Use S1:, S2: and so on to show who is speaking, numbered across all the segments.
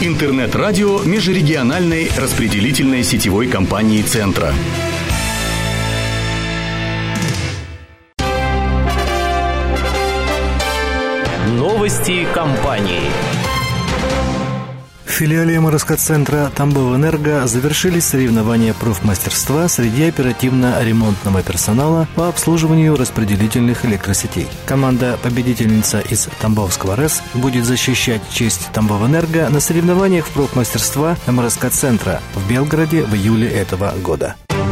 S1: Интернет-радио межрегиональной распределительной сетевой компании «Центра».
S2: Новости компании.
S3: В филиале МРСК-центра «Тамбовэнерго» завершились соревнования профмастерства среди оперативно-ремонтного персонала по обслуживанию распределительных электросетей. Команда-победительница из Тамбовского РЭС будет защищать честь Тамбовэнерго на соревнованиях в профмастерства МРСК-центра в Белгороде в июле этого года.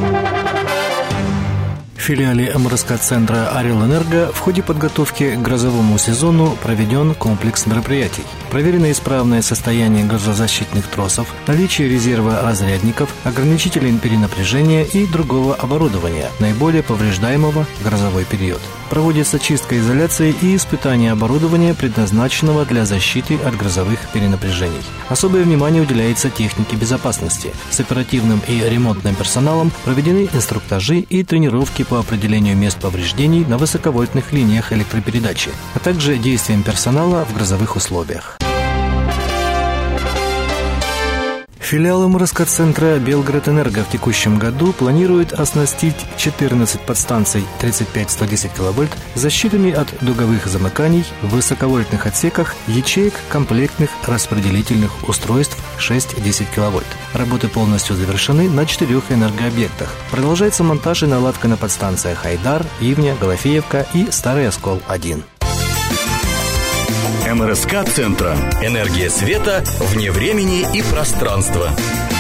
S3: В филиале МРСК-центра «Орел-Энерго» в ходе подготовки к грозовому сезону проведен комплекс мероприятий. Проверено исправное состояние грозозащитных тросов, наличие резерва разрядников, ограничителей перенапряжения и другого оборудования, наиболее повреждаемого в грозовой период. Проводится чистка изоляции и испытание оборудования, предназначенного для защиты от грозовых перенапряжений. Особое внимание уделяется технике безопасности. С оперативным и ремонтным персоналом проведены инструктажи и тренировки по определению мест повреждений на высоковольтных линиях электропередачи, а также действиям персонала в грозовых условиях. Филиал МРСК-центра «Белгород-Энерго» в текущем году планирует оснастить 14 подстанций 35-110 кВт защитами от дуговых замыканий в высоковольтных отсеках ячеек комплектных распределительных устройств 6-10 кВт. Работы полностью завершены на 4 энергообъектах. Продолжается монтаж и наладка на подстанциях Айдар, Ивня, Голофеевка и Старый Оскол-1.
S1: МРСК-центра.
S2: Энергия света вне времени и пространства.